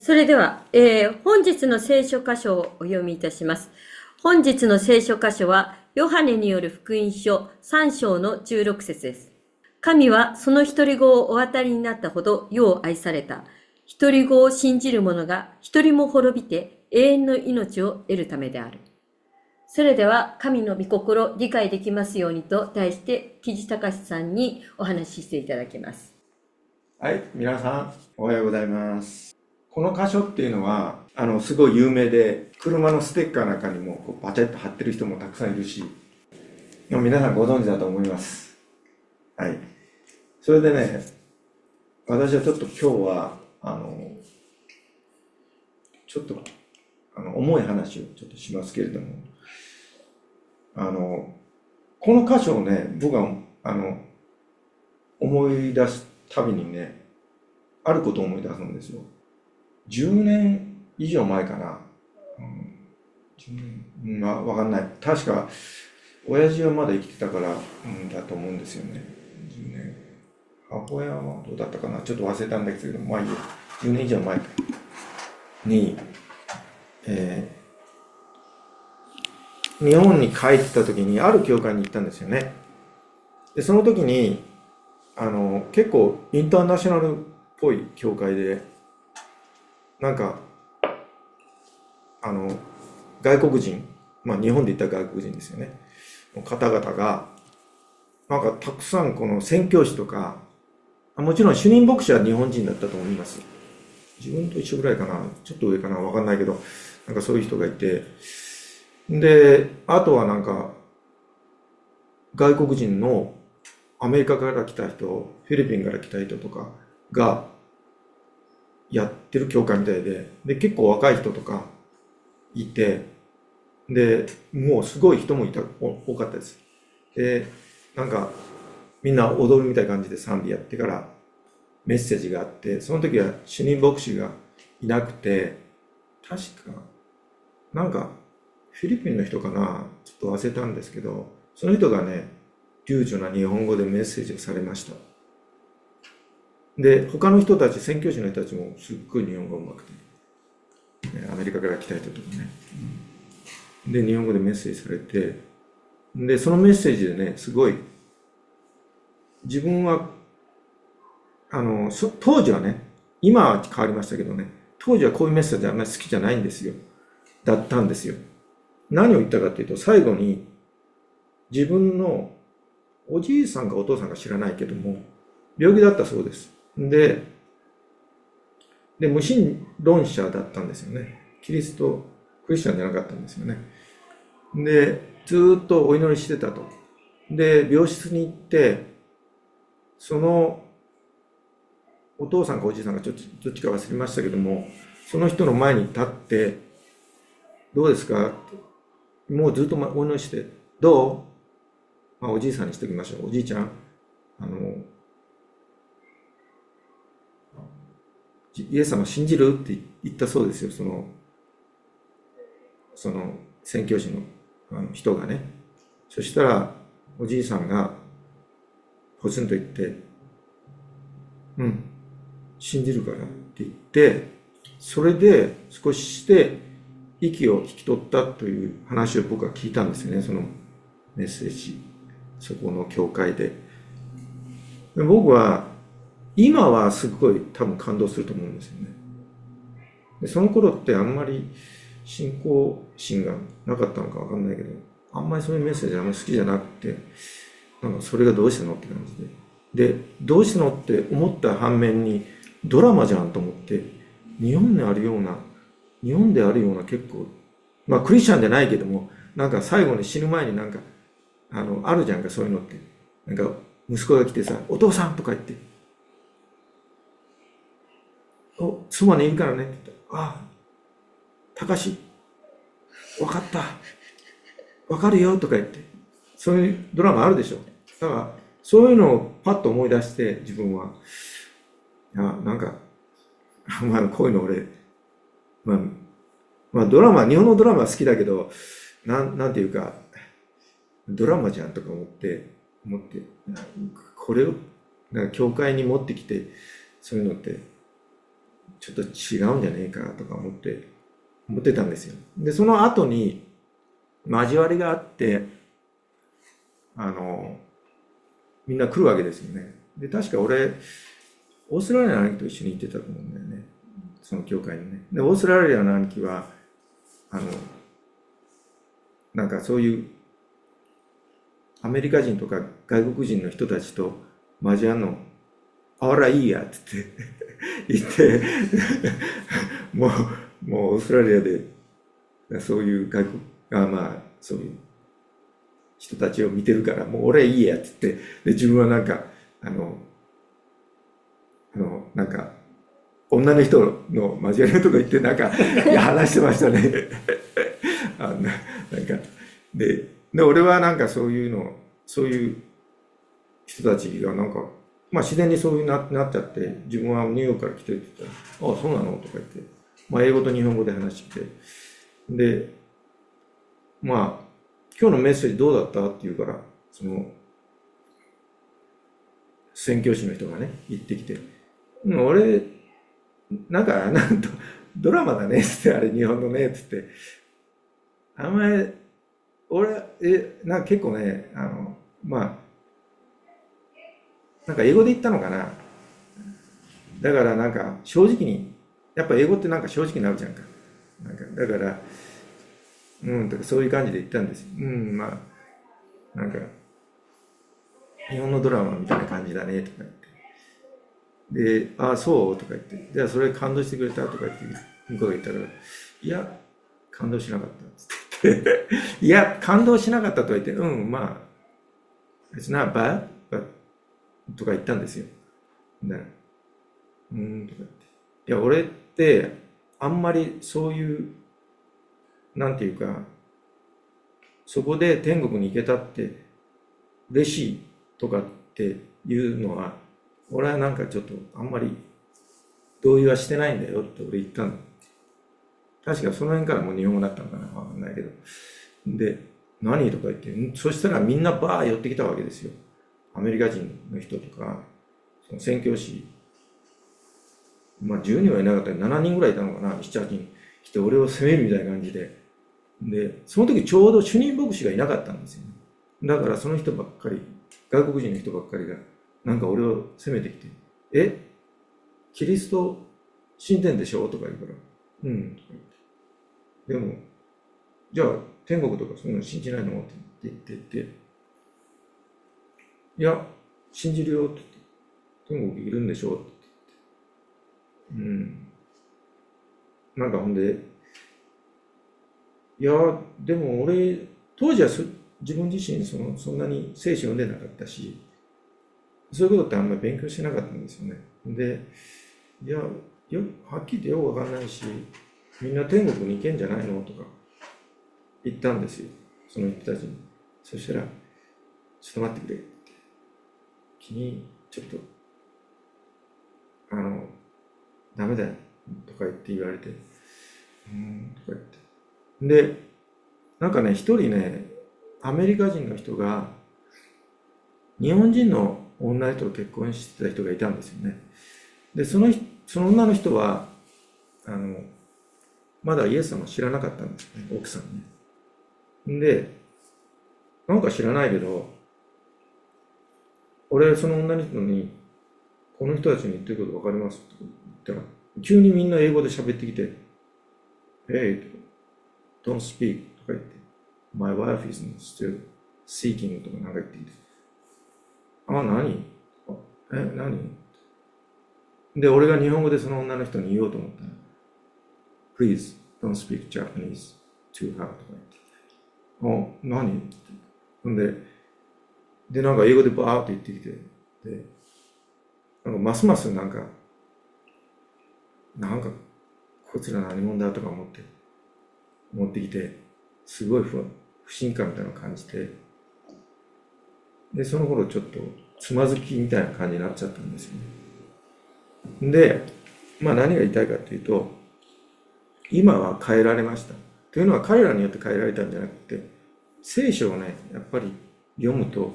それでは、本日の聖書箇所をお読みいたします。本日の聖書箇所は、ヨハネによる福音書3章の16節です。神はその一人子をお与りになったほど世を愛された。一人子を信じる者が一人も滅びて永遠の命を得るためである。それでは、神の御心理解できますようにと題して、木地隆さんにお話ししていただきます。 はい、皆さん、おはようございます。この箇所っていうのは、すごい有名で、車のステッカーなんかにもこうバチャッと貼ってる人もたくさんいるし、皆さんご存知だと思います。はい。それでね、私はちょっと今日は、ちょっと、重い話をちょっとしますけれども、この箇所をね、僕は、思い出すたびにね、あることを思い出すんですよ。10年以上前かな。10年、わかんない。確か、親父はまだ生きてたから、だと思うんですよね。10年。母親はどうだったかな。ちょっと忘れたんだけど、まあいいよ。10年以上前に、日本に帰った時に、ある教会に行ったんですよね。で、その時に、結構インターナショナルっぽい教会で、なんか、外国人、日本で言ったら外国人ですよね。方々が、なんかたくさんこの宣教師とか、もちろん主任牧師は日本人だったと思います。自分と一緒ぐらいかな、ちょっと上かな、わかんないけど、なんかそういう人がいて、で、あとはなんか、外国人のアメリカから来た人、フィリピンから来た人とかがやってる教会みたいで、結構若い人とかいて、で、もうすごい人も多かったです。で、なんか、みんな踊るみたいな感じで賛美やってからメッセージがあって、その時は主任牧師がいなくて、確か、なんか、フィリピンの人かな、ちょっと忘れたんですけど、その人がね、流暢な日本語でメッセージをされました。で、他の人たち、宣教師の人たちもすっごい日本語うまくて、アメリカから来た人とかね。で、日本語でメッセージされて、で、そのメッセージでね、すごい、自分は、当時はね、今は変わりましたけどね、当時はこういうメッセージあんまり好きじゃないんですよ。だったんですよ。何を言ったかっていうと、最後に、自分のおじいさんかお父さんか知らないけども、病気だったそうです。で、無神論者だったんですよね。クリスチャンじゃなかったんですよね。で、ずっとお祈りしてたと。で、病室に行って、そのお父さんかおじいさんかちょっとどっちか忘れましたけども、その人の前に立って、どうですかって、もうずっとお祈りして、どう、おじいさんにしておきましょう。おじいちゃん、イエス様信じるって言ったそうですよ。その宣教師の人がね。そしたら、おじいさんがポツンと言って、うん、信じるからって言って、それで少しして息を引き取ったという話を僕は聞いたんですよね、そのメッセージ。そこの教会で。僕は、今はすごい多分感動すると思うんですよね。でその頃ってあんまり信仰心がなかったのかわかんないけど、あんまりそういうメッセージあんまり好きじゃなくて、なんかそれがどうしたのって感じで。で、どうしたのって思った反面に、ドラマじゃんと思って、日本であるような結構、クリスチャンじゃないけども、なんか最後に死ぬ前になんか、あるじゃんか、そういうのって。なんか、息子が来てさ、お父さんとか言って、そばにいるからねって言ったら、ああ、たかし、わかった。わかるよとか言って、そういうドラマあるでしょ。だから、そういうのをパッと思い出して、自分は、なんか、こういうの俺、まあ、ドラマ、日本のドラマは好きだけど、なんていうか、ドラマじゃんとか思って、これを、教会に持ってきて、そういうのって、 ちょっと違うんじゃねえかとか思ってたんですよ。で、その後に交わりがあって、みんな来るわけですよね。で、確か俺、オーストラリアの兄貴と一緒に行ってたと思うんだよね。その教会にね。で、オーストラリアの兄貴は、なんかそういうアメリカ人とか外国人の人たちと交わるの、あらいいやって言ってもうオーストラリアでそういう外国、そういう人たちを見てるから、もう俺いいやって言って、で、自分はなんか、なんか、女の人の交わりのとこ行って、なんか、話してましたね。なんか、で、俺はなんかそういう人たちがなんか、自然にそういうなっちゃって、自分はニューヨークから来てるって言ったら、ああ、そうなのとか言って、英語と日本語で話してきて、で、今日のメッセージどうだったって言うから、その、宣教師の人がね、行ってきて、俺、なんと、ドラマだねっつって、あれ日本のねっつって、あんまり、俺、なんか結構ね、なんか英語で言ったのかな。だからなんか正直に、やっぱ英語ってなんか正直になるじゃんか。だから、とかそういう感じで言ったんですよ。なんか、日本のドラマみたいな感じだねとか言って。で、ああ、そうとか言って、じゃあそれ感動してくれたとか言って、向こうが言ったから、いや、感動しなかったっつって言って、いや、感動しなかったとは言って、it's not bad, but とか言ったんですよ。だからとか言って。いや、俺って、あんまりそういう、なんていうか、そこで天国に行けたって嬉しいとかっていうのは、俺はなんかちょっとあんまり同意はしてないんだよって俺言ったの。確かその辺からもう日本語だったのかなわかんないけど。で、何とか言って、そしたらみんなバー寄ってきたわけですよ。アメリカ人の人とか、その宣教師、10人はいなかったら7人ぐらいいたのかな、7、8人来て俺を責めるみたいな感じで。で、その時ちょうど主任牧師がいなかったんですよね。だからその人ばっかり、外国人の人ばっかりが、なんか俺を責めてきて、キリスト信じてんでしょとか言うから、とか言って。でも、じゃあ天国とかそういうの信じないのって言って、いや、信じるよって言って、天国いるんでしょって言って。なんかほんで、いや、でも俺、当時は自分自身そんなに聖書読んでなかったし、そういうことってあんまり勉強してなかったんですよね。で、いや、はっきり言ってよくわかんないし、みんな天国に行けんじゃないのとか言ったんですよ。その人たちに。そしたら、ちょっと待ってくれって。君、ちょっと、ダメだよ。とか言われて、とか言って。で、なんかね、一人ね、アメリカ人の人が、日本人の女の人と結婚してた人がいたんですよね。で、その女の人は、まだイエス様を知らなかったんですね、奥さんね。で、なんか知らないけど、俺、その女の人に、この人たちに言ってること分かりますって言ったら、急にみんな英語で喋ってきて、Hey, don't speak とか言って、My wife is still seeking とかなんか言ってきて、何で、俺が日本語でその女の人に言おうと思ったら、Please don't speak Japanese to her とか言って、何ってほんで、なんか英語でバーって言ってきて、で、なんかますますなんか、こいつら何者だとか持ってきて、すごい不信感みたいなのを感じて、で、その頃ちょっとつまずきみたいな感じになっちゃったんですよね。で、何が言いたいかというと、今は変えられました。というのは彼らによって変えられたんじゃなくて、聖書をね、やっぱり読むと、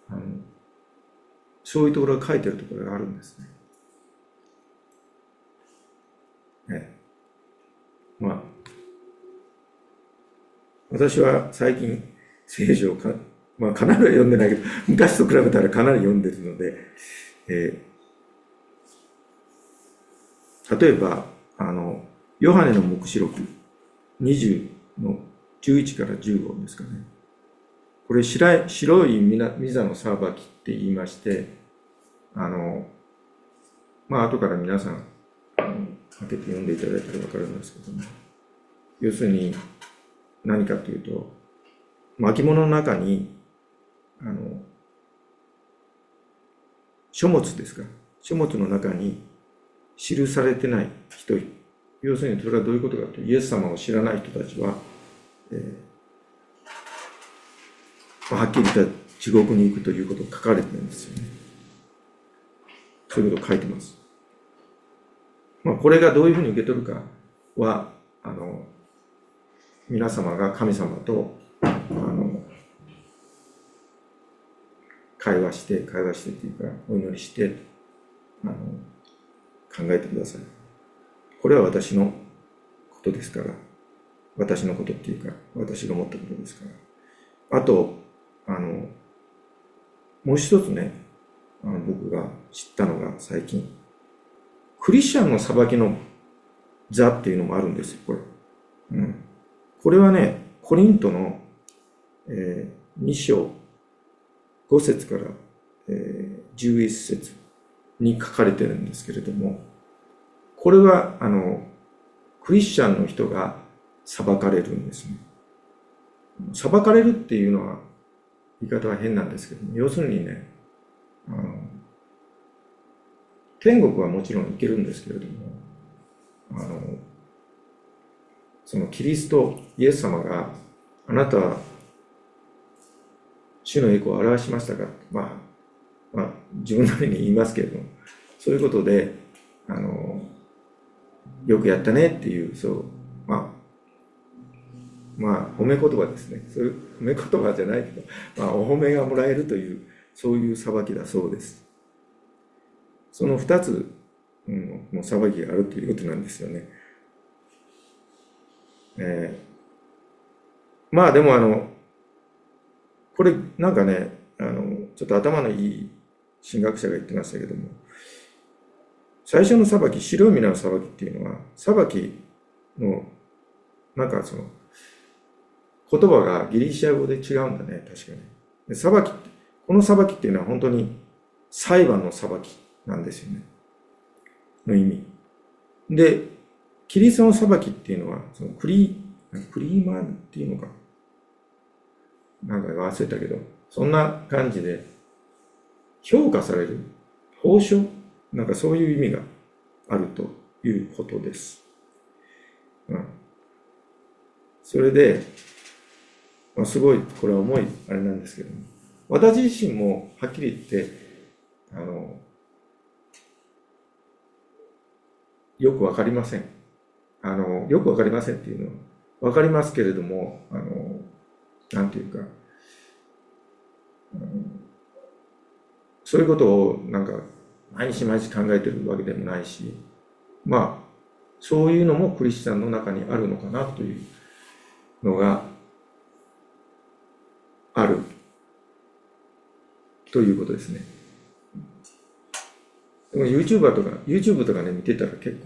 そういうところが書いてるところがあるんですね。 まあ、私は最近聖書をまあ、かなりは読んでないけど、昔と比べたらかなり読んでるので、例えば、ヨハネの黙示録20の11から15ですかね。これ白い御座の裁きって言いまして、まあ、後から皆さん、開けて読んでいただいたら分かるんですけども、要するに何かというと、巻物の中に、書物ですか、書物の中に記されてない人、要するにそれはどういうことかというと、イエス様を知らない人たちは、はっきり言ったら地獄に行くということが書かれてるんですよね。そういうことを書いてます。まあ、これがどういうふうに受け取るかは、皆様が神様と、会話してというか、お祈りして、考えてください。これは私のことですから、私のことっていうか、私が思ったことですから。あと、もう一つね、僕が知ったのが最近、クリスチャンの裁きの座っていうのもあるんですよ、これ。これはね、コリントの、2章5節から、11節に書かれてるんですけれども、これはクリスチャンの人が裁かれるんですね。裁かれるっていうのは言い方は変なんですけども、要するにね、天国はもちろん行けるんですけれども、そのキリスト、イエス様があなたは主の栄光を表しましたか、まあ、自分なりに言いますけれども、そういうことでよくやったねっていう、まあ褒め言葉ですね。そういう褒め言葉じゃないけど、お褒めがもらえるという、そういう裁きだそうです。その2つの裁きがあるということなんですよね。まあでもこれなんかね、ちょっと頭のいい神学者が言ってましたけども、最初の裁き、白い皆の裁きっていうのは、裁きのなんかその言葉がギリシャ語で違うんだね、確かに。で裁き、この裁きっていうのは本当に裁判の裁きなんですよね。の意味。で、キリストの裁きっていうのは、そのクリーマーっていうのか。なんか忘れたけど、そんな感じで、評価される。報奨なんかそういう意味があるということです。それで、すごい、これは重いあれなんですけども、私自身もはっきり言って、よくわかりません。よくわかりませんっていうのは、わかりますけれども、なんていうか、そういうことをなんか毎日毎日考えてるわけでもないし、まあそういうのもクリスチャンの中にあるのかなというのがあるということですね。でも YouTube とかね見てたら結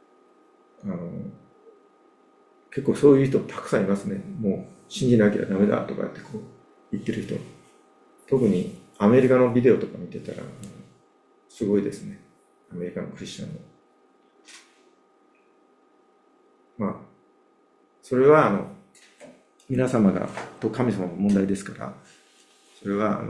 構そういう人たくさんいますね。もう信じなきゃダメだとかってこう言ってる人。特にアメリカのビデオとか見てたらすごいですね。アメリカのクリスチャンの。まあそれは皆様がと神様の問題ですから、それは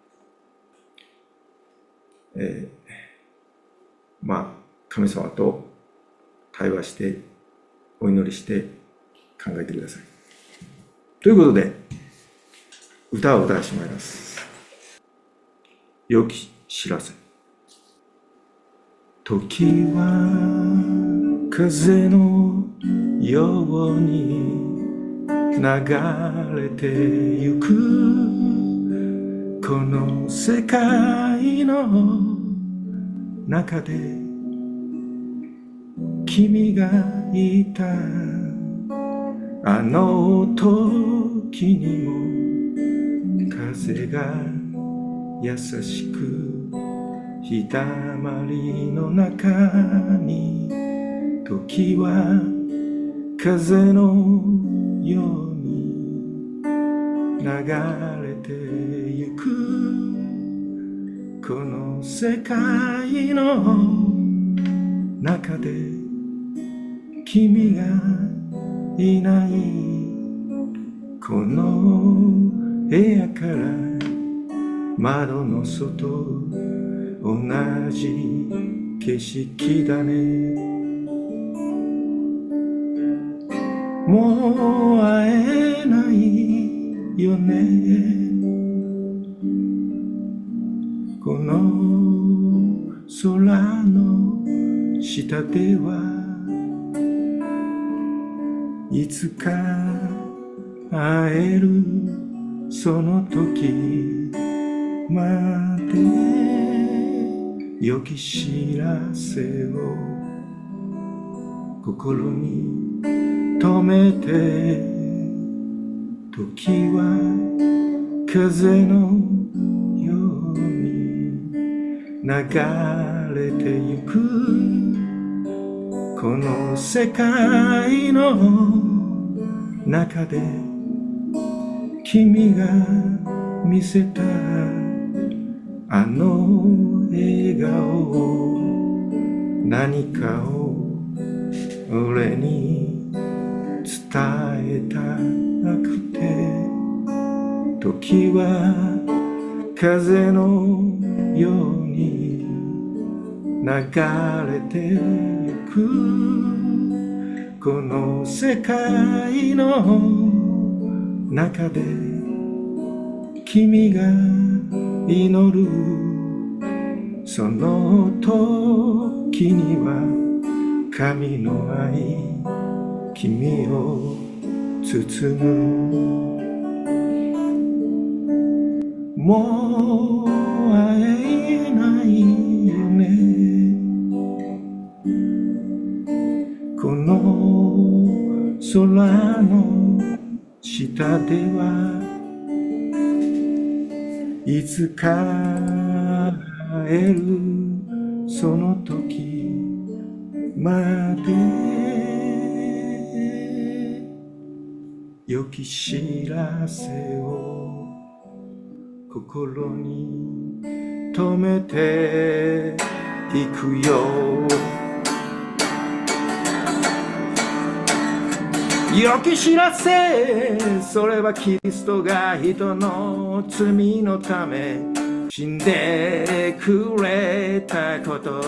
まあ神様と対話してお祈りして考えてください。ということで歌を歌わせてもらいます。良き知らせ。時は風のように流れてゆくこの世界の中で君がいたあの時にも風が優しく日だまりの中に時は風のように流れてゆくこの世界の中で君がいないこの部屋から窓の外同じ景色だねもう会えないよねこの空の下ではいつか会えるその時まで良き知らせを心に留めて時は風のように流れてゆくこの世界の中で君が見せたあの笑顔何かを俺に伝えたくて時は風のように流れてゆくこの世界の中で君が祈るその時には神の愛君を包むもう会えないよねこの空の下ではいつか会えるその時まで良き知らせを心に留めていくよ良き知らせそれはキリストが人の罪のため死んでくれたこと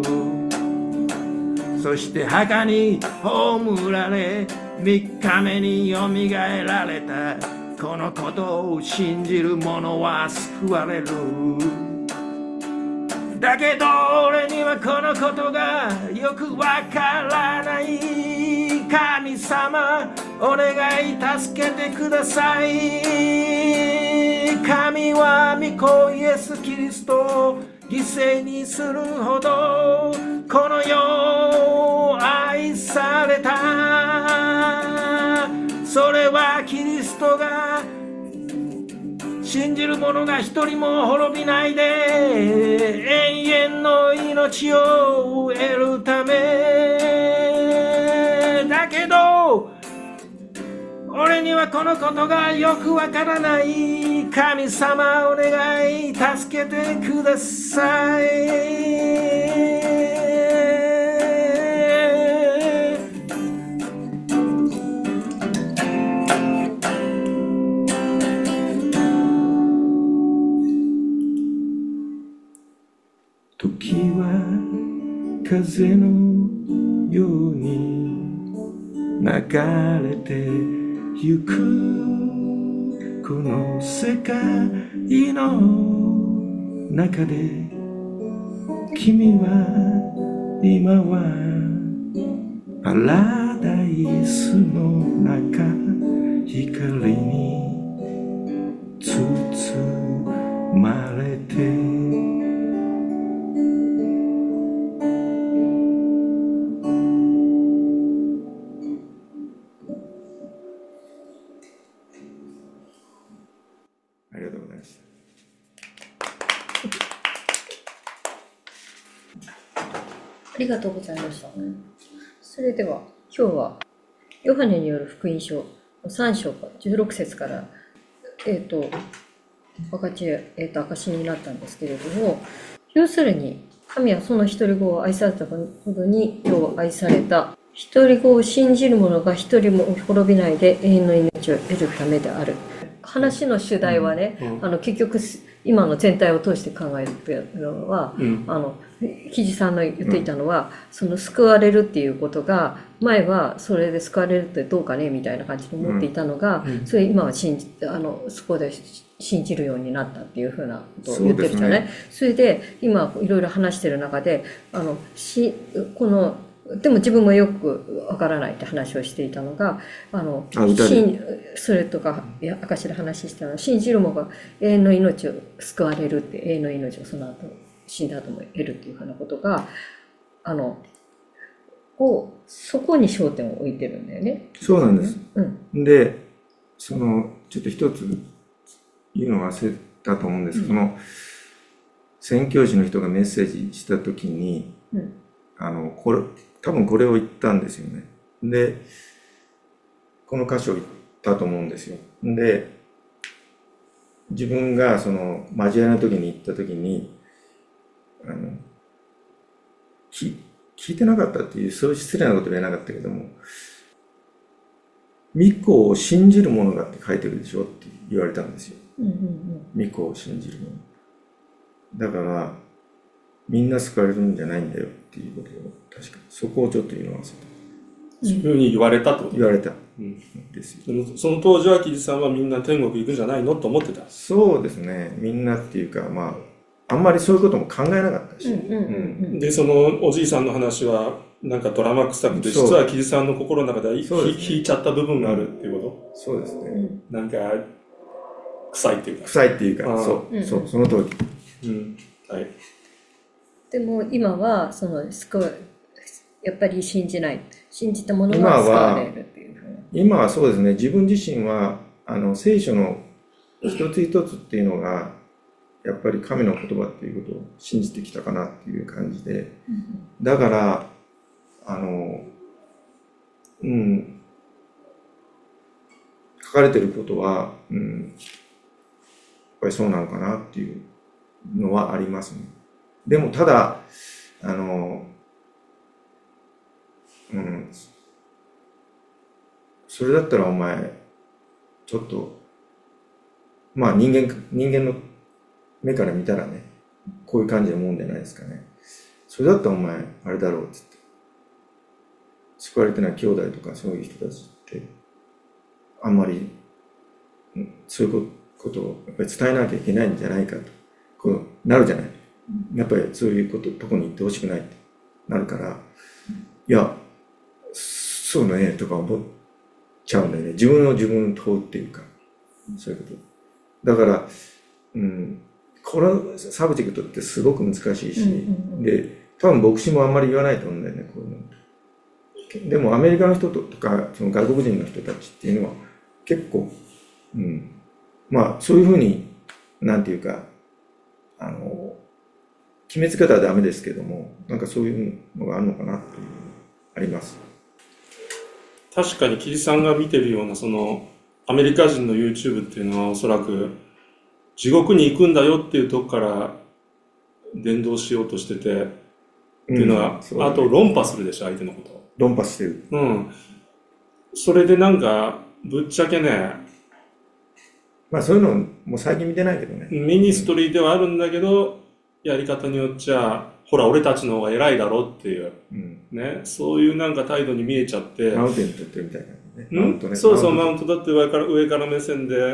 そして墓に葬られ3日目によみがえられたこのことを信じる者は救われるだけど俺にはこのことがよくわからない神様お願い助けてください神は御子イエスキリストを犠牲にするほどこの世を愛されたそれはキリストが信じる者が一人も滅びないで永遠の命を得るためだけど俺にはこのことがよくわからない神様お願い助けてください時は風のように流れてゆくこの世界の中で君は今はパラダイスの中光に包まれてりがとうございました。それでは、今日は、ヨハネによる福音書3章16節から、証になったんですけれども、要するに、神はその一人子を愛されたほどに世を愛された。一人子を信じる者が一人も滅びないで永遠の命を得るためである。話の主題はね、結局今の全体を通して考えてるのは、木地さんの言っていたのは、その救われるっていうことが前はそれで救われるってどうかねみたいな感じで思っていたのが、それ今はそこで信じるようになったっていうふうなことを言ってるじゃない。それで今いろいろ話してる中ででも自分もよくわからないって話をしていたのが、それとか、証で話したのは、信じる者が永遠の命を救われるって、永遠の命をその後、死んだ後も得るっていうふうなことが、そこに焦点を置いてるんだよね。 そうなんです。で、ちょっと一つ言うの忘れたと思うんですけど、宣教師の人がメッセージしたときに、多分これを言ったんですよね。で、この箇所を言ったと思うんですよ。で、自分が交わりの時に行った時に、聞いてなかったっていう、そういう失礼なことは言えなかったけども、御子を信じる者がって書いてるでしょって言われたんですよ。御子を信じる者。だから、みんな救われるんじゃないんだよっていうことを、確かそこをちょっと言います。 そういうふうに言われたってこと言われた。ですよ。 でもその当時は木地さんはみんな天国行くんじゃないのと思ってた。 そうですね。みんなっていうか、あんまりそういうことも考えなかったし。 で、そのおじいさんの話は、なんかドラマ臭くて、実は木地さんの心の中では引いちゃった部分があるっていうこと？ そうですね。 なんか、臭いっていうか。 臭いっていうか、その通り。 はい。 でも今はやっぱり信じたものが救われるっていうふうな。 今はそうですね。自分自身は聖書の一つ一つっていうのがやっぱり神の言葉っていうことを信じてきたかなっていう感じで、だから書かれてることは、やっぱりそうなのかなっていうのはありますね。でもただそれだったらお前ちょっと人間の目から見たらね、こういう感じのもんじゃないですかね。それだったらお前あれだろうっつって、救われてない兄弟とかそういう人たちってあんまりそういうことをやっぱり伝えなきゃいけないんじゃないかとこうなるじゃない。やっぱりそういうとこに行ってほしくないってなるから、いやそうねとか思っちゃうんだよね。自分を問うっていうか、そういうこと。だから、このサブジェクトってすごく難しいし、で、多分牧師もあんまり言わないと思うんだよね、こういうの。でもアメリカの人とか、その外国人の人たちっていうのは結構、そういうふうに、なんていうか、決めつけたらダメですけども、なんかそういうのがあるのかなっていう、あります。 確かに木地さんが見てるようなアメリカ人の YouTube っていうのはおそらく地獄に行くんだよっていうとこから伝道しようとしてて、っていうのは、あと論破するでしょ、相手のことを。 論破してる。 それでなんかぶっちゃけね、 そういうのもう最近見てないけどね。 ミニストリーではあるんだけど、やり方によっちゃほら俺たちの方が偉いだろっていう、ね、そういうなんか態度に見えちゃって、 マウンテン取ってるみたいなね。マウントね。 そうそう、マウントだって上から目線で、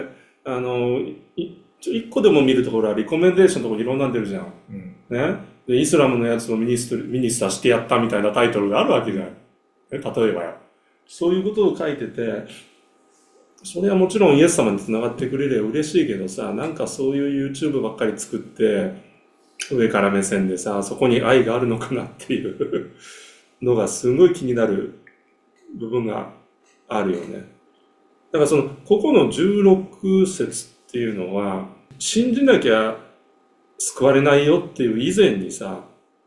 一個でも見るところはリコメンデーションのところにいろんなん出るじゃん。ね。で、イスラムのやつをミニスターしてやったみたいなタイトルがあるわけじゃん。例えばよ。そういうことを書いてて、それはもちろんイエス様に繋がってくれれば嬉しいけどさ、なんかそういう YouTube ばっかり作って、上から目線でさ、そこに愛があるのかなっていうのがすごい気になる部分があるよね。だからここの16節っていうのは、信じなきゃ救われないよっていう以前にさ、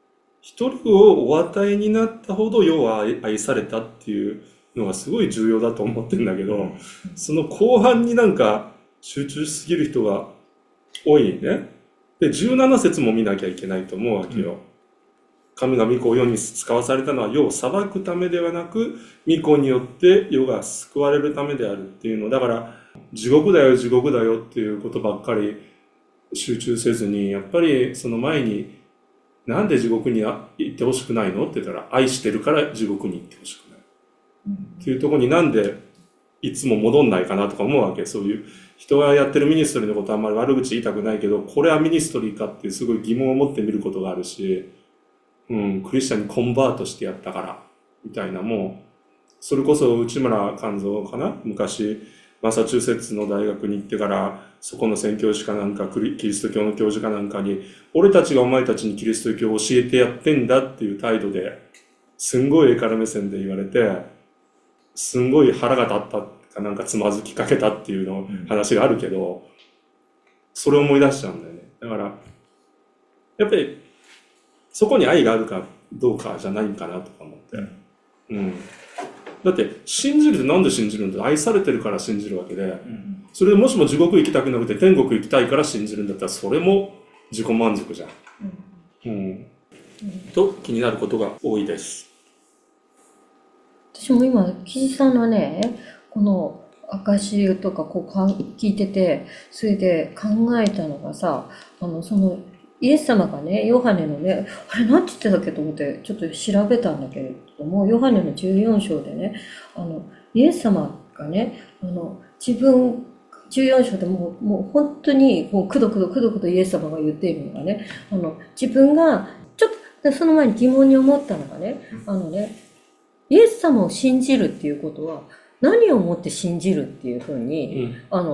一人をお与えになったほど世は愛されたっていうのがすごい重要だと思ってるんだけど、その後半になんか集中しすぎる人が多いね。で、17節も見なきゃいけないと思うわけよ。神が御子を世に使わされたのは世を裁くためではなく、御子によって世が救われるためであるっていうの。だから、地獄だよ、地獄だよっていうことばっかり集中せずに、やっぱりその前に、なんで地獄に行ってほしくないのって言ったら、愛してるから地獄に行ってほしくない。っていうところになんでいつも戻んないかなとか思うわけ。そういう人がやってるミニストリーのことはあんまり悪口言いたくないけど、これはミニストリーかっていうすごい疑問を持ってみることがあるし、クリスチャンにコンバートしてやったから、みたいなもう、それこそ内村勘三かな昔、マサチューセッツの大学に行ってから、そこの宣教師かなんか、キリスト教の教授かなんかに、俺たちがお前たちにキリスト教を教えてやってんだっていう態度で、すんごい上から目線で言われて、すんごい腹が立ったかなんかつまずきかけたっていうの話があるけど、それを思い出しちゃうんだよね。だから、やっぱり、そこに愛があるかどうかじゃないかなとか思って。だって、信じるってなんで信じるんだ？愛されてるから信じるわけで、それでもしも地獄行きたくなくて天国行きたいから信じるんだったら、それも自己満足じゃん。と、気になることが多いです。 私も今、岸さんのね、この証とか聞いてて、それで考えたのがさ、その、イエス様がね、ヨハネのね、あれなんて言ってたっけと思って、ちょっと調べたんだけれども、ヨハネの14章でね、イエス様がね、自分、14章でもう本当に、もうくどくどイエス様が言っているのがね、自分が、ちょっと、その前に疑問に思ったのがね、イエス様を信じるっていうことは、何をもって信じるっていうふうに、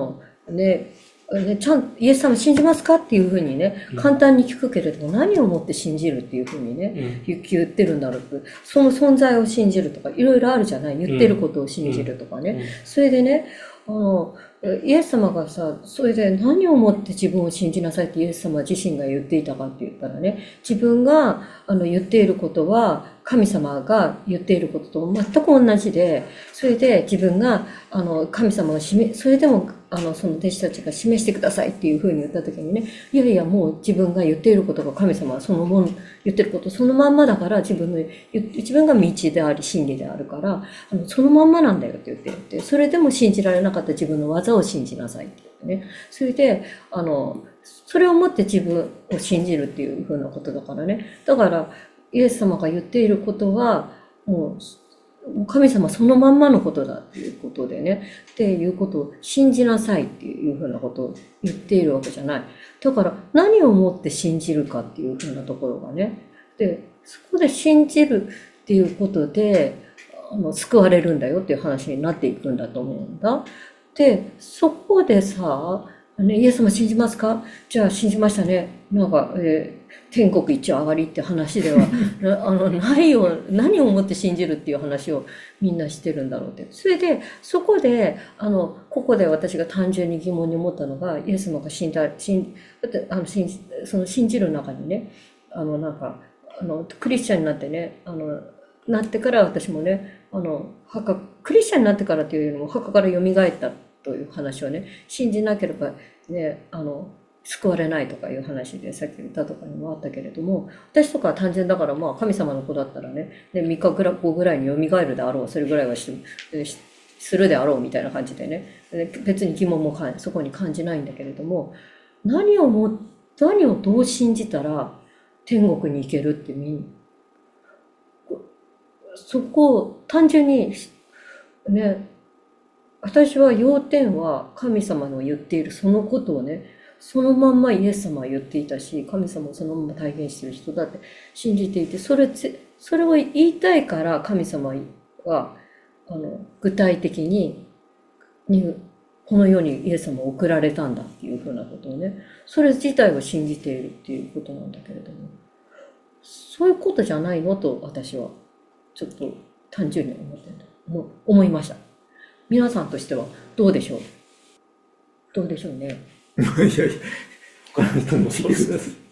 ちゃんイエス様信じますかっていうふうにね、簡単に聞くけれども、何をもって信じるっていうふうにね、言ってるんだろうと。その存在を信じるとか、いろいろあるじゃない。言ってることを信じるとかね。それでね、イエス様がさ、それで何をもって自分を信じなさいってイエス様自身が言っていたかって言ったらね、自分が言っていることは、神様が言っていることと全く同じで、それで自分が神様をそれでもその弟子たちが示してくださいっていうふうに言った時にね、いやいやもう自分が言っていることが神様はそのもの言ってることそのまんまだから、自分が道であり真理であるからそのまんまなんだよって言ってるって、それでも信じられなかった自分の技を信じなさいって言ってね、それでそれをもって自分を信じるっていうふうなことだからね。だからイエス様が言っていることはもう神様そのまんまのことだっていうことでね、っていうことを信じなさいっていうふうなことを言っているわけじゃない。だから何をもって信じるかっていうふうなところがね。で、そこで信じるっていうことで、救われるんだよっていう話になっていくんだと思うんだ。で、そこでさ、イエス様信じますか？じゃあ信じましたね。なんか、天国一上がりって話ではないよ。何をもって信じるっていう話をみんなしてるんだろうって。それで、そこで、ここで私が単純に疑問に思ったのが、イエス様が信じる中にね、クリスチャンになってね、なってから私もね、クリスチャンになってからというよりも墓から蘇ったという話をね、信じなければね、救われないとかいう話でさっき言ったとかにもあったけれども、私とかは単純だから、まあ神様の子だったらね、3日後ぐらいに蘇るであろう、それぐらいはするであろうみたいな感じでね、別に疑問もそこに感じないんだけれども、何をどう信じたら天国に行けるってそこを単純にね、私は要点は神様の言っているそのことをね、そのまんまイエス様は言っていたし、神様をそのまま体現している人だって信じていて、それを言いたいから神様は具体的にこの世にイエス様を送られたんだっていうふうなことをね、それ自体を信じているっていうことなんだけれども、そういうことじゃないのと私はちょっと単純に思いました。皆さんとしてはどうでしょう？どうでしょうね。 いやいや、他の人に聞いてください。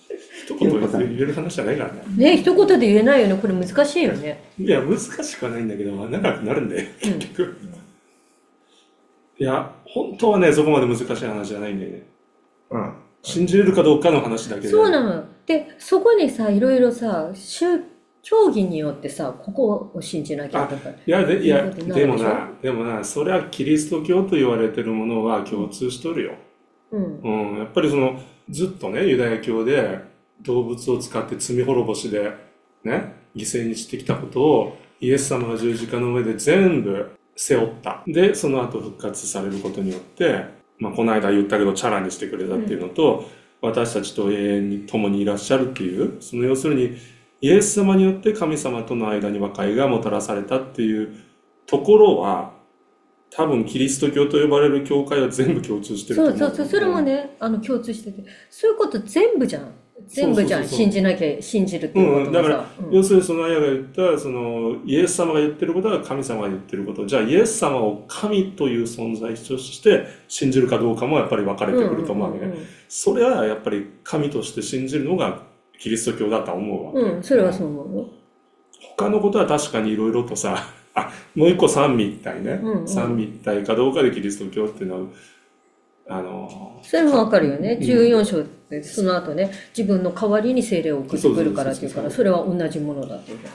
一言で言える話じゃないからね。 ね、一言で言えないよね。これ難しいよね。 いや、難しくはないんだけど、長くなるんだよ、結局。いや、本当はね、そこまで難しい話じゃないんだよね。信じれるかどうかの話だけで。 そうなの。で、そこにさ、いろいろさ、教義によってさ、ここを信じなきゃとか。 いや、でもな、それはキリスト教と言われてるものは共通しとるよ。やっぱりずっとね、ユダヤ教で動物を使って罪滅ぼしで、ね、犠牲にしてきたことをイエス様が十字架の上で全部背負った。で、その後復活されることによって、この間言ったけどチャラにしてくれたっていうのと、私たちと永遠に共にいらっしゃるっていう、その要するにイエス様によって神様との間に和解がもたらされたっていうところは、多分キリスト教と呼ばれる教会は全部共通してると思う。 そう、それもね、共通してて、そういうこと全部じゃん。全部じゃん。信じるっていうことがさ。 だから、要するにそのアヤが言った、イエス様が言ってることは神様が言ってること。じゃあイエス様を神という存在として信じるかどうかもやっぱり分かれてくると思うわけね。それはやっぱり神として信じるのがキリスト教だと思うわけ。 それはそう思うよ。 他のことは確かにいろいろとさ、もう一個三位一体ね。三位一体かどうかでキリスト教っていうのは、 それもわかるよね。14章で、その後ね、自分の代わりに聖霊を送ってくるからっていうから、それは同じものだっていうから。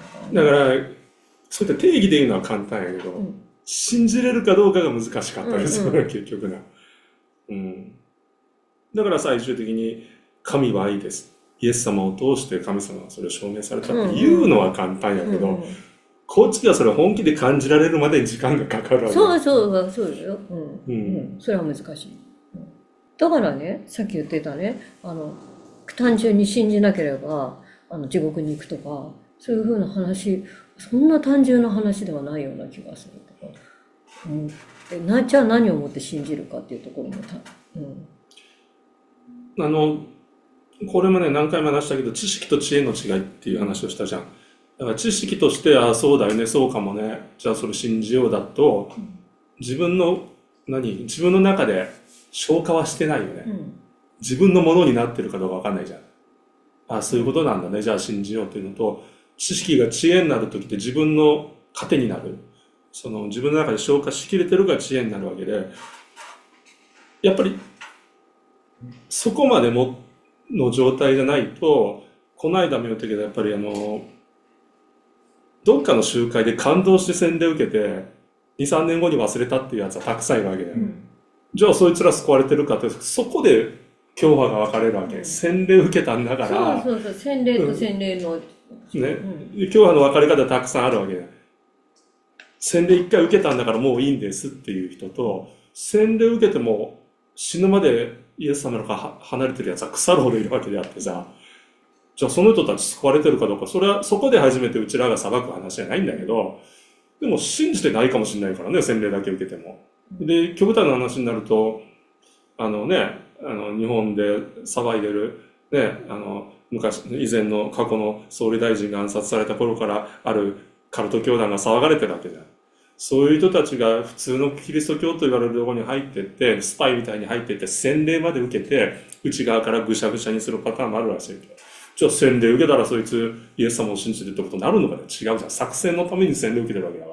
だから、そういった定義で言うのは簡単やけど、信じれるかどうかが難しかったです、結局な。だから最終的に、神は愛です。イエス様を通して神様がそれを証明されたっていうのは簡単やけど、こっちがそれを本気で感じられるまでに時間がかかるわけ。 そうだよ。それは難しい。だからね、さっき言ってたね、単純に信じなければ、地獄に行くとか、そういうふうな話、そんな単純な話ではないような気がするとか。じゃあ何をもって信じるかっていうところもこれもね、何回も話したけど、知識と知恵の違いっていう話をしたじゃん。だから知識として、そうだよね、そうかもね、じゃあそれ信じようだと、自分の中で消化はしてないよね。自分のものになってるかどうかわかんないじゃん。そういうことなんだね、じゃあ信じようっていうのと、知識が知恵になるときって自分の糧になる。自分の中で消化しきれてるから知恵になるわけで、やっぱり、そこまでの状態じゃないと、この間も言ったけど、やっぱりどっかの集会で感動して洗礼を受けて、2、3年後に忘れたっていうやつはたくさんいるわけだよ。じゃあそいつら救われてるかって、そこで教派が分かれるわけ。洗礼を受けたんだから。 そう、洗礼と洗礼の。 教派の分かれ方たくさんあるわけだよ。洗礼1回受けたんだからもういいんですっていう人と、洗礼を受けても死ぬまでイエス様から離れてるやつは腐るほどいるわけであってさ、じゃあその人たち救われてるかどうか、それはそこで初めてうちらが裁く話じゃないんだけど、でも信じてないかもしれないからね、洗礼だけ受けても。で、極端な話になると、日本で騒いでる、ね、以前の過去の総理大臣が暗殺された頃からあるカルト教団が騒がれてるわけじゃん。そういう人たちが普通のキリスト教と言われるところに入ってって、スパイみたいに入ってって、洗礼まで受けて、内側からぐしゃぐしゃにするパターンもあるらしいけど。じゃあ洗礼受けたらそいつイエス様を信じてるってことになるのかね。違うじゃん。作戦のために洗礼受けてるわけだから。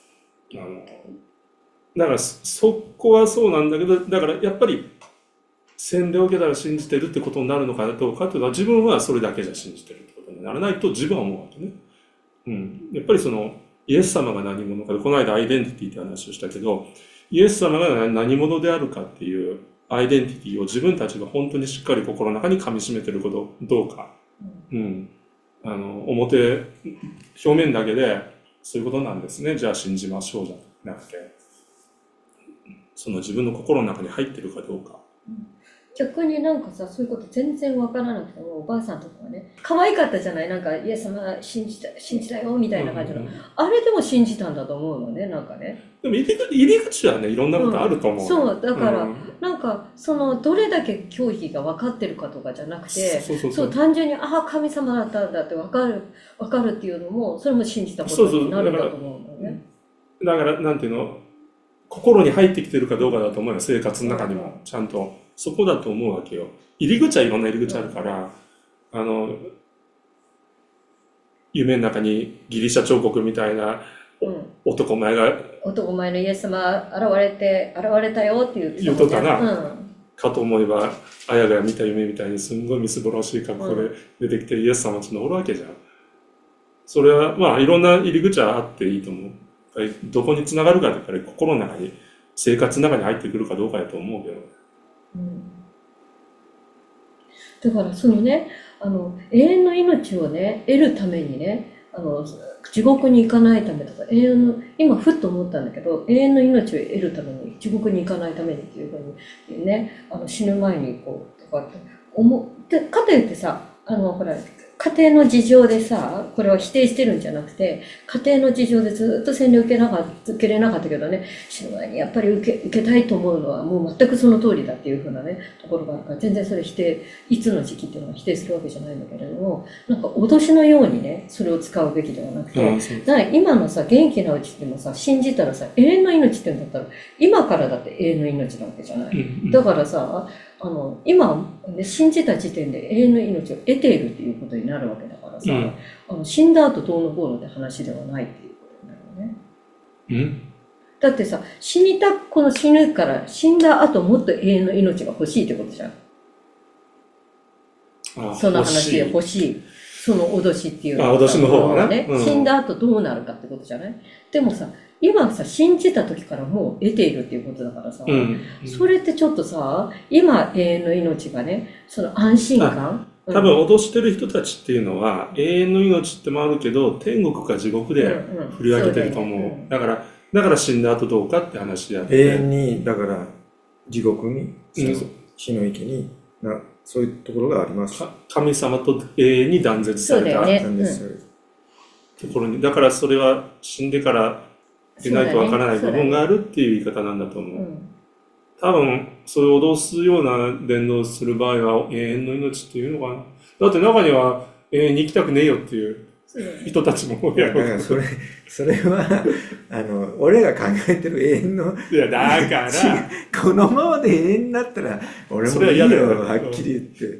だからそこはそうなんだけど、だからやっぱり洗礼を受けたら信じてるってことになるのかどうかっていうのは、自分はそれだけじゃ信じてるってことにならないと自分は思うわけね。やっぱりイエス様が何者かで、この間アイデンティティって話をしたけど、イエス様が何者であるかっていうアイデンティティを自分たちが本当にしっかり心の中に噛み締めてることどうか。表面だけでそういうことなんですね。じゃあ信じましょうじゃなくて、自分の心の中に入ってるかどうか。 逆になんかさ、そういうこと全然わからなくても、おばあさんとかはね、可愛かったじゃない？なんか、イエス様信じたよ、みたいな感じの。あれでも信じたんだと思うのね、なんかね。 でも入り口はね、いろんなことあると思う。 そう、だから、なんか、どれだけ教義が分かってるかとかじゃなくて、そう、単純に、神様だったんだって分かるっていうのも、それも信じたことになるんだと思うのね。 だから、なんていうの、心に入ってきてるかどうかだと思うよ、生活の中にも。ちゃんと。そこだと思うわけよ。入り口はいろんな入り口あるから、 夢の中にギリシャ彫刻みたいな男前のイエス様現れたよって言うとったな。かと思えば、あやが見た夢みたいにすんごいみすぼらしい格好で出てきて、イエス様ってのおるわけじゃん。それは、まあ、いろんな入り口はあっていいと思う。どこにつながるかって、やっぱり心の中に、生活の中に入ってくるかどうかやと思うけど。 だからそのね、永遠の命をね、得るためにね、地獄に行かないためとか、今ふっと思ったんだけど、永遠の命を得るために、地獄に行かないためにっていうふうにね、死ぬ前にこう、とかって思って、かといってさ、ほら、家庭の事情でさ、これは否定してるんじゃなくて、家庭の事情でずっと洗礼受けれなかったけどね、死ぬ前にやっぱり受けたいと思うのはもう全くその通りだっていうふうなね、ところがあるから、全然それ否定、いつの時期っていうのは否定するわけじゃないんだけれども、なんか脅しのようにね、それを使うべきではなくて、だから今のさ、元気なうちってもさ、信じたらさ、永遠の命って言うんだったら、今からだって永遠の命なわけじゃない。だからさ、今、ね、信じた時点で永遠の命を得ているっていうことになるわけだからさ、死んだ後どうのこうのって話ではないっていうことになるよね。だってさ、この死ぬから、死んだ後もっと永遠の命が欲しいってことじゃん。その話で欲しい。その脅しっていうのは。 脅しの方はね。死んだ後どうなるかってことじゃない？でもさ、今さ、信じた時からもう得ているっていうことだからさ、それってちょっとさ、今永遠の命がね、その安心感。 多分脅してる人たちっていうのは、永遠の命ってもあるけど、天国か地獄で振り上げてると思う。だから死んだ後どうかって話であって。 永遠に、だから地獄に、死の池にそういうところがあります。 神様と永遠に断絶されたところに、だからそれは死んでからでないとわからない部分があるっていう言い方なんだと思う。多分、それを脅すような伝道する場合は永遠の命っていうのかな。だって中には永遠に生きたくねえよっていう人たちも多いやろ。 だからそれは、俺が考えてる永遠の。 いや、だから。 このままで永遠になったら、俺もいいよ、はっきり言って。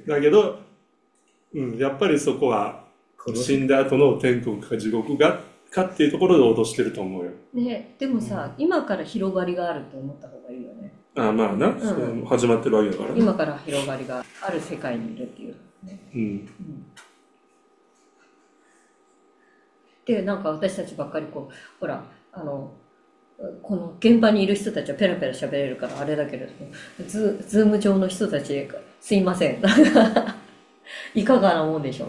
だけど、やっぱりそこは、死んだ後の天国か地獄かっていうところで脅してると思うよ。 ね、でもさ、今から広がりがあると思った方がいいよね。 まあな、始まってるわけだからね。 今から広がりがある世界にいるっていうね。で、なんか私たちばっかりこう、ほら、この現場にいる人たちはペラペラ喋れるからあれだけれども、ズーム上の人たち、すいません。いかがなもんでしょう。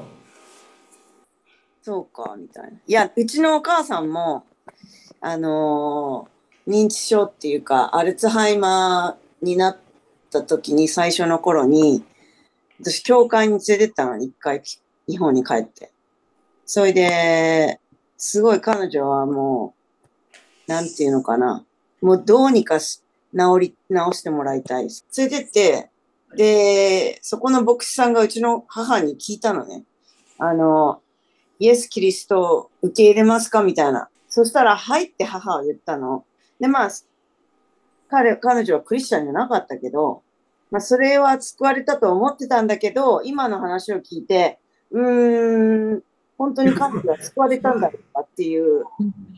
そうか、みたいな。いや、うちのお母さんも、認知症っていうか、アルツハイマーになった時に、最初の頃に、私、教会に連れてったのに、一回、日本に帰って。それで、すごい彼女はもう、なんていうのかな。もうどうにか治してもらいたい。連れてって、で、そこの牧師さんがうちの母に聞いたのね。イエス・キリストを受け入れますかみたいな。そしたら、はいって母は言ったの。で、まあ、彼女はクリスチャンじゃなかったけど、まあ、それは救われたと思ってたんだけど、今の話を聞いて、本当に彼女は救われたんだろうかっていう。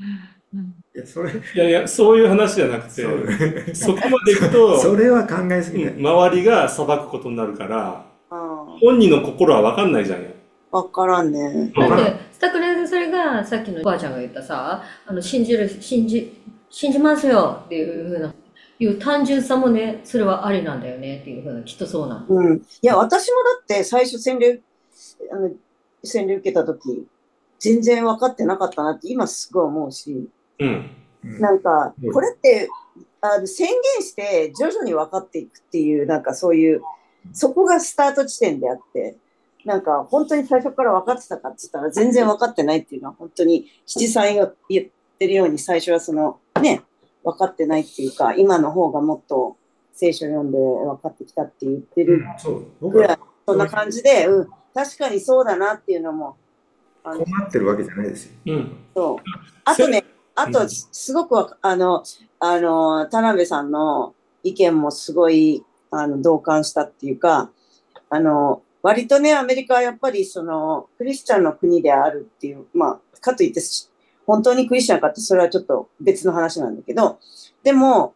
いや、そういう話じゃなくて、そこまでいくと、 それは考えすぎない。 周りが裁くことになるから、本人の心は分かんないじゃんよ。 分からんね。 だって、それがさっきのおばあちゃんが言ったさ、信じますよっていうふうな、いう単純さもね、それはありなんだよねっていうふうな、きっとそうなの。いや、私もだって最初洗礼受けたとき、全然分かってなかったなって今すごい思うし、なんか、これって、宣言して徐々に分かっていくっていう、なんかそういう、そこがスタート地点であって、なんか本当に最初から分かってたかって言ったら全然分かってないっていうのは本当に七さんが言ってるように最初はそのね、分かってないっていうか、今の方がもっと聖書読んで分かってきたって言ってるぐらい、そんな感じで、確かにそうだなっていうのも。 困ってるわけじゃないですよ。 そう。あとね、すごく田辺さんの意見もすごい同感したっていうか、 割とね、アメリカはやっぱりクリスチャンの国であるっていう、まあ、かといって、本当にクリスチャンかってそれはちょっと別の話なんだけど、でも、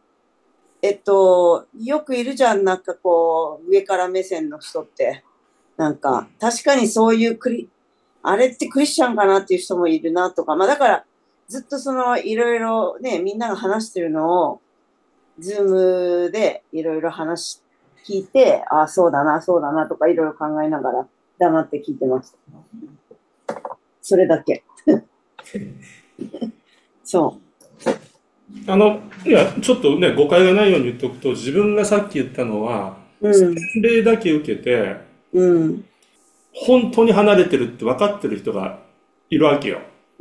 よくいるじゃん、なんかこう、上から目線の人って。なんか、確かにそういうあれってクリスチャンかなっていう人もいるなとか、まあだから、ずっといろいろね、みんなが話してるのを、ズームでいろいろ聞いて、ああ、そうだな、そうだなとかいろいろ考えながら黙って聞いてました。それだけ。そう。 いや、ちょっとね、誤解がないように言っておくと、自分がさっき言ったのは、洗礼だけ受けて、本当に離れてるって分かってる人がいるわけよ。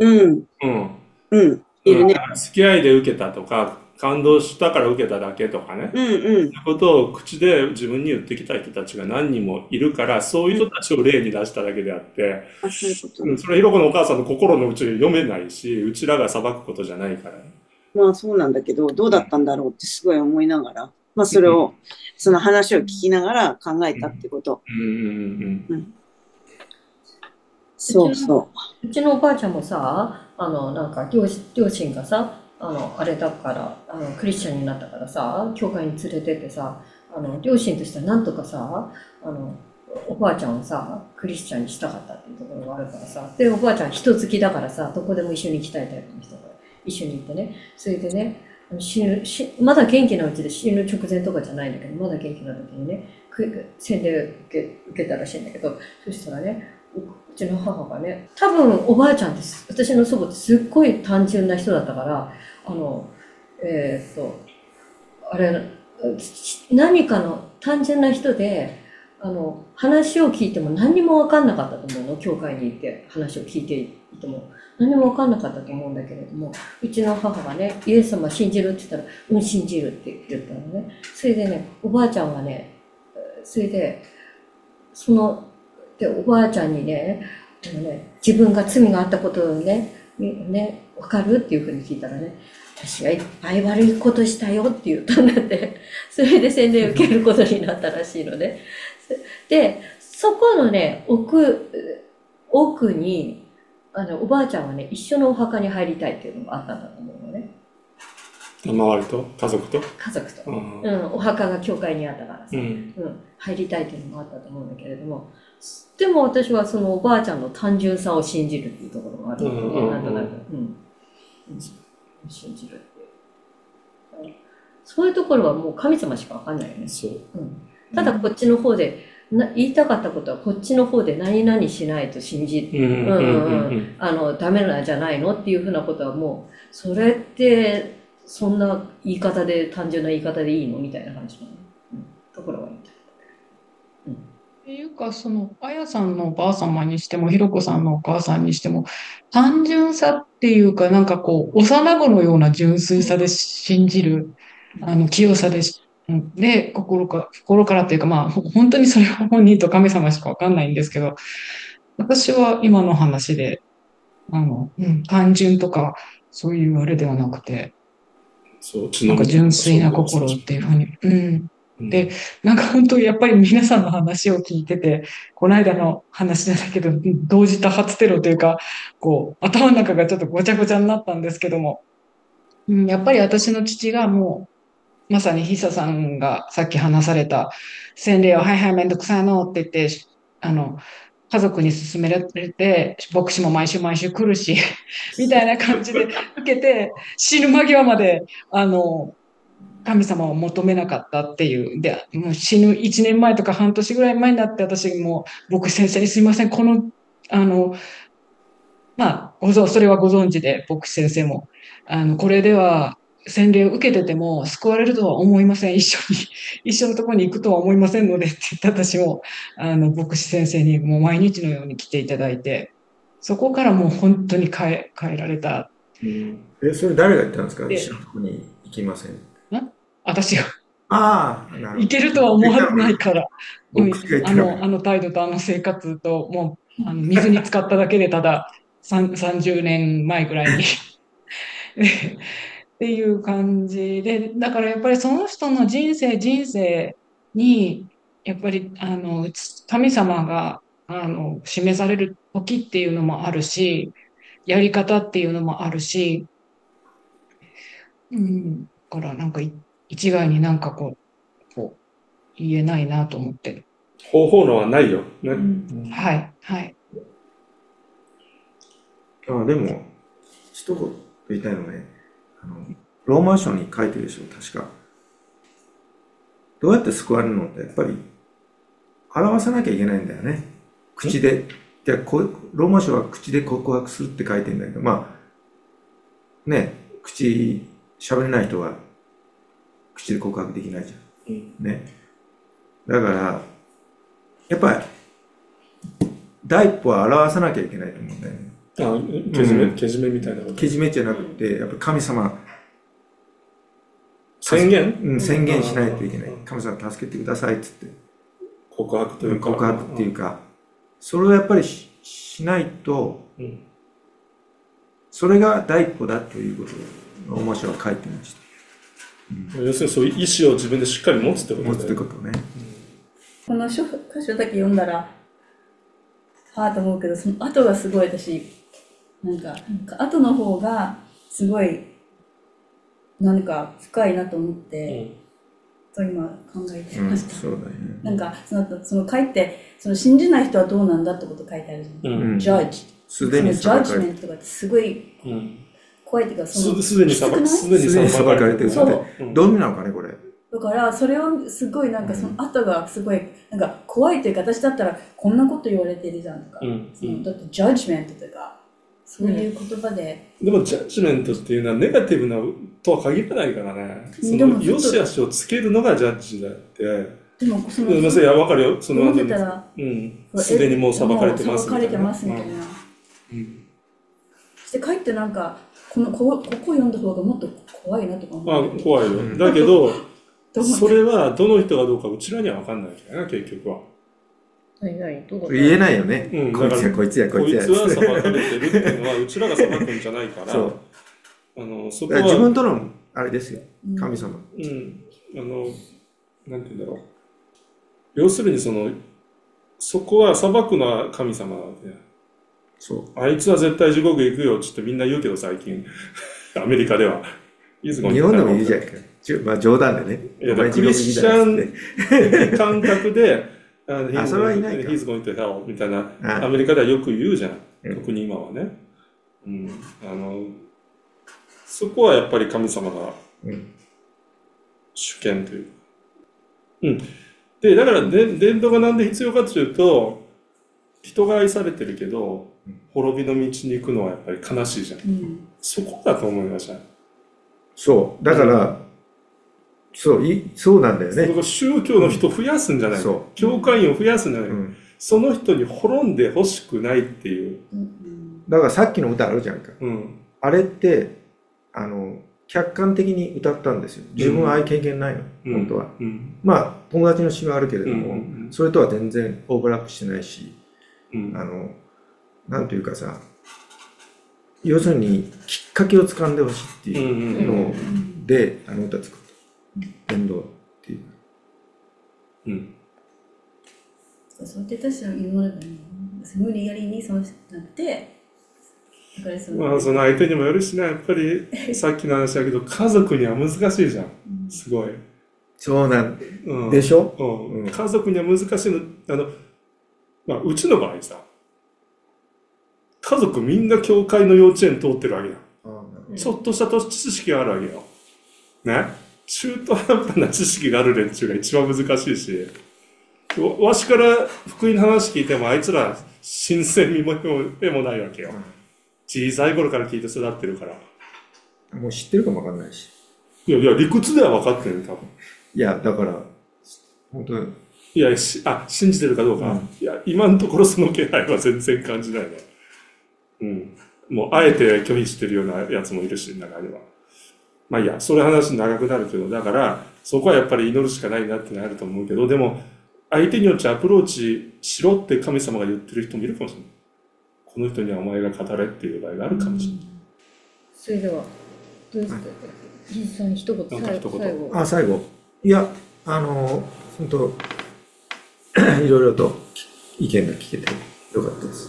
いるね。 付き合いで受けたとか、感動したから受けただけとかね。そういうことを口で自分に言ってきた人たちが何人もいるから、そういう人たちを例に出しただけであって、それひろこのお母さんの心の内読めないし、うちらが裁くことじゃないからね。 まあそうなんだけど、どうだったんだろうってすごい思いながら、まあそれを、その話を聞きながら考えたってこと。そうそう。 うちのおばあちゃんもさ、なんか両親がさ、あれだから、クリスチャンになったからさ、教会に連れてってさ、両親としてはなんとかさ、おばあちゃんをさ、クリスチャンにしたかったっていうところがあるからさ、で、おばあちゃん人好きだからさ、どこでも一緒に行きたいタイプの人が一緒に行ってね、それでね、まだ元気なうちで死ぬ直前とかじゃないんだけど、まだ元気な時にね、洗礼受けたらしいんだけど、そしたらね、うちの母がね、多分おばあちゃんって、私の祖母ってすっごい単純な人だったから、あれ、何かの単純な人で、話を聞いても何にも分かんなかったと思うの。教会に行って話を聞いていても何も分かんなかったと思うんだけれども、うちの母がね、イエス様信じるって言ったら、うん、信じるって言ったのね。それでね、おばあちゃんはね、それで、おばあちゃんにね、自分が罪があったことをね、分かるっていうふうに聞いたらね、私はいっぱい悪いことしたよって言ったんだって。それで洗礼受けることになったらしいのね。で、そこのね、奥に、おばあちゃんはね、一緒のお墓に入りたいっていうのがあったんだと思うのね。 周りと家族と家族と。お墓が教会にあったからさ、入りたいっていうのがあったと思うんだけれども、でも私はそのおばあちゃんの単純さを信じるっていうところがあるので、なんとなく、信じるっていう。そういうところはもう神様しかわかんないよね。ただこっちの方で、言いたかったことはこっちの方で何々しないと信じダメなんじゃないのっていうふうなことはもう、それってそんな言い方で、単純な言い方でいいのみたいな感じの、ところがある。 っていうか、あやさんのおばあ様にしても、ひろこさんのお母さんにしても、単純さっていうか、なんかこう、幼子のような純粋さで信じる、清さで、心からっていうか、まあ、本当にそれは本人と神様しかわかんないんですけど、私は今の話で、単純とか、そういうあれではなくて、なんか純粋な心っていうふうに、で、なんか本当にやっぱり皆さんの話を聞いてて、この間の話じゃないけど、同時多発テロというか、こう、頭の中がちょっとごちゃごちゃになったんですけども、やっぱり私の父がもう、まさにヒサさんがさっき話された、洗礼を、はいはい、めんどくさいのって言って、家族に勧められて、牧師も毎週毎週来るし、みたいな感じで受けて、死ぬ間際まで、神様を求めなかったっていう。で、もう死ぬ1年前とか半年ぐらい前になって私も牧師先生にすいません、まあ、それはご存知で、牧師先生も。これでは洗礼を受けてても救われるとは思いません。一緒のところに行くとは思いませんのでって言った私も、牧師先生にもう毎日のように来ていただいて、そこからもう本当に変えられた。 それ誰が言ったんですか？一緒のところに行きません。 私が。 いけるとは思わないから。あの態度とあの生活と、もう、水に浸かっただけでただ30年前ぐらいにっていう感じで、だからやっぱりその人の人生に、 やっぱり、神様が、示される時っていうのもあるし、やり方っていうのもあるし、うん、だからなんか一概になんかこう言えないなと思って。 方法論はないよ。ね。 はい、はい。 でも、一言言いたいのはね、ローマ書に書いてるでしょ、確か。どうやって救われるのって、やっぱり、表さなきゃいけないんだよね。口で。ローマ書は口で告白するって書いてるんだけど、まあ、ね、喋れない人は、口で告白できないじゃん。ね。だから、やっぱり、第一歩は表さなきゃいけないと思うんだよね。 けじめみたいなこと。 けじめじゃなくて、やっぱり神様、 宣言宣言しないといけない。神様助けてくださいって言って。 告白というか。 告白っていうか、それをやっぱりしないと、それが第一歩だということを、ローマ書は書いてました。 要するにそういう意思を自分でしっかり持つってこと持つってことね。 この箇所だけ読んだら、はぁと思うけど、その後がすごい私、なんか、後の方がすごい、何か深いなと思って、と今考えてました。 そうだね。 なんか、その書いて、その信じない人はどうなんだってこと書いてあるじゃん。ジャッジ。 すでにジャッジメントがすごい怖いっていうか、 すでに裁かれてる。 そう。どういう意味なのかね、これ。 だから、それをすごいなんかその後がすごい、なんか怖いというか、私だったらこんなこと言われてるじゃんとか、だってジャッジメントとか、そういう言葉で。 でもジャッジメントっていうのはネガティブなとは限らないからね。その良し悪しをつけるのがジャッジであって。 でもその、 いや、わかるよ。その後に。すでにもう裁かれてます。 裁かれてますみたいな。そしてかえってなんか、ここ読んだ方がもっと怖いなとか思う。 怖いよ。だけど、それはどの人がどうかうちらには分かんないんだよな、結局は。 言えないよね。こいつやこいつやこいつや。 こいつは裁かれてるっていうのは、うちらが裁くんじゃないから、そこは。 自分との、あれですよ。神様。 なんて言うんだろう。要するにそこは裁くのは神様なので。 そう。 あいつは絶対地獄行くよってみんな言うけど、最近。アメリカでは。 日本でも言うじゃないか。まあ冗談でね。 いや、クリスチャン感覚で、 それはいないか。 He's going to hell みたいな、アメリカではよく言うじゃん。特に今はね。そこはやっぱり神様が主権というか。で、だから伝道がなんで必要かというと、人が愛されてるけど、滅びの道に行くのはやっぱり悲しいじゃん。そこだと思いました。 そう。だから、そうなんだよね。 宗教の人を増やすんじゃないの。教会員を増やすんじゃないの。その人に滅んでほしくないっていう。 だからさっきの歌あるじゃんか。あれって、客観的に歌ったんですよ。自分はああいう経験ないの、本当は。まあ、友達の詩はあるけれども、それとは全然オーバーラップしてないし、なんというかさ、要するにきっかけを掴んでほしいっていうので、歌作った。伝道っていう。 そうやって私は今まで無理やりにそうしなくて、 まあその相手にもよるしな、やっぱりさっきの話だけど家族には難しいじゃん、すごい。 そうなんでしょ、 家族には難しいの。まあうちの場合さ、家族みんな教会の幼稚園通ってるわけだ。ちょっとした知識があるわけよ。ね。中途半端な知識がある連中が一番難しいし、わしから福音の話聞いてもあいつら新鮮味もないわけよ。小さい頃から聞いて育ってるから。 もう知ってるかもわかんないし。 いや、理屈では分かってる、多分。 いや、だから、本当に。 いや、信じてるかどうか。いや、今のところその気配は全然感じないね。もう、あえて拒否してるようなやつもいるし、中には。まあいいや、それ話長くなるけど、だから、そこはやっぱり祈るしかないなってなると思うけど、でも、相手によってアプローチしろって神様が言ってる人もいるかもしれない。この人にはお前が語れっていう場合があるかもしれない。 それでは、どうですか、じいさん一言、最後。 最後。いや、本当いろいろと意見が聞けてよかったです。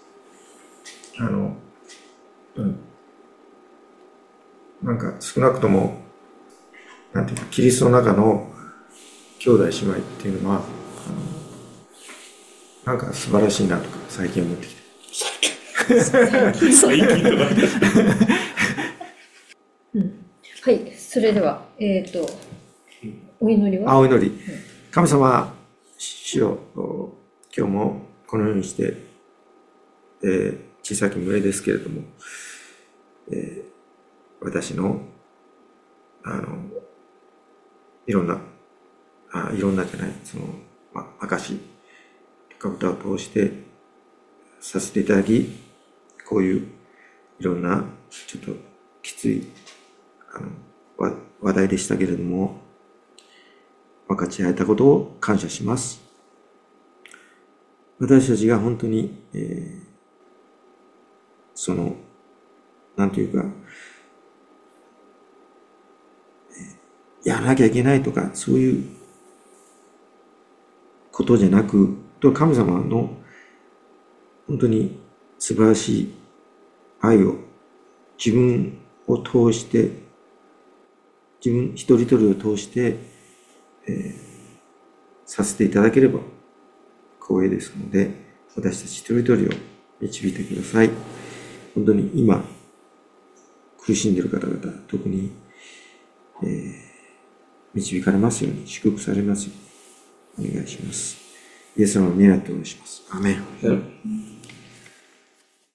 なんか少なくとも、なんていうか、キリストの中の兄弟姉妹っていうのは、なんか素晴らしいなとか最近思ってきて。 最近とか。 はい、それでは、お祈りはお祈り。神様、主よ、今日もこのようにして、小さき群れですけれども、私の、いろんなじゃない、証とか歌を通してさせていただき、こういういろんな、ちょっときつい、話題でしたけれども、分かち合えたことを感謝します。私たちが本当に、なんていうか、やらなきゃいけないとか、そういうことじゃなく、神様の本当に素晴らしい愛を自分を通して、自分一人一人を通して、させていただければ光栄ですので、私たち一人一人を導いてください。本当に今苦しんでいる方々、特に、導かれますように、祝福されますようにお願いします。イエス様の皆によってお願いします。アーメン。